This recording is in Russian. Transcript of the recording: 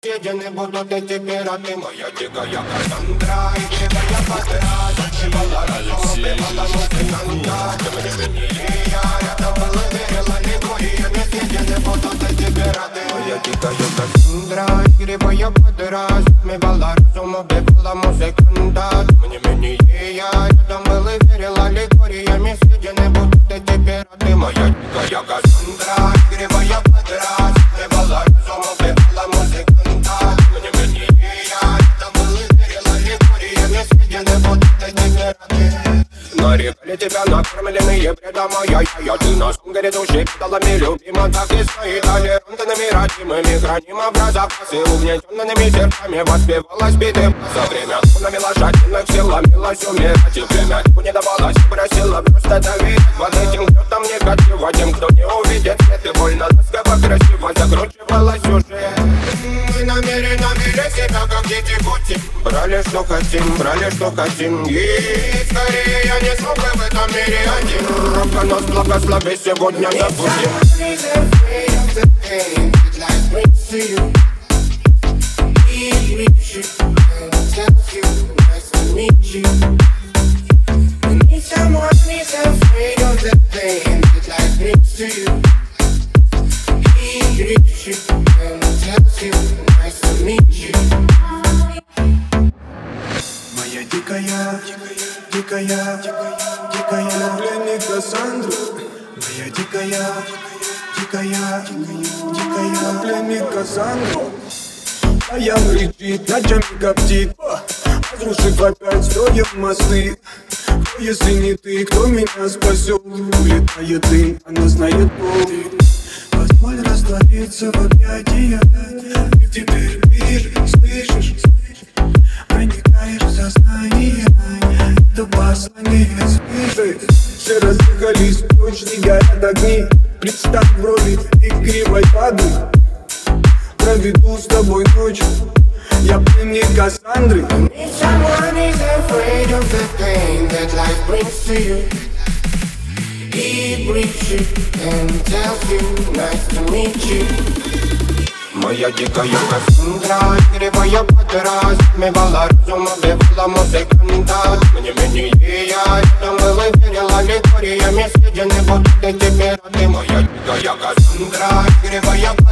Съедены будут эти пираты, моя дикая Кассандра. И кривая подра, зашивала разум, убивала музыканта. Тем не менее я рядом был и верила ликуриями. Съедены будут эти пираты, моя дикая Кассандра. И кривая подра, затмевала разум, убивала музыканта. Тем не менее я рядом был и верила ликуриями. Съедены будут эти пираты, моя дикая Кассандра. И кривая подра, затмевала разум, убивала музыканта. Нарекали тебя накормленные предомая. Ты на сунгере души педалами любима. Так и стоит толерантными родимыми. Храним образа и угнетенными сердцами. Воспевалась биты за время лунами лошадиных сил. Ломилась умирать и время не давалась. Просила просто доверить под этим кто-то негатива. Тем, кто не увидит свет и больно ласково красиво закручивалась уже. Мы намеренно вели себя как дети пути. Брали что хотим и скорее я не смог бы в этом мире один. Робко нас благослови сегодня забудем. Моя дикая пленник Кассандры. Моя дикая пленник Кассандры. А я кричит, ночами коптит, разрушив опять строим мосты. Кто, если не ты, кто меня спасет? Улетает дым, она знает пол. Позволь раствориться в объятиях. И теперь мир, слышишь? Проникаешь в сознание. Это послание свежее. Все разъехались прочь, не горят огни. Представь в роли игривой воды. Проведу с тобой ночь. Я пленник Кассандры. If someone is afraid of the pain that life brings to you, he greets you and tells you nice to meet you. Моя дикая Кассандра, кривая подра, затмевала разум, убивала музыканта. Тем не менее я рядом был и верила ликуриями. Съедены будут эти пираты, моя дикая Кассандра, кривая подра.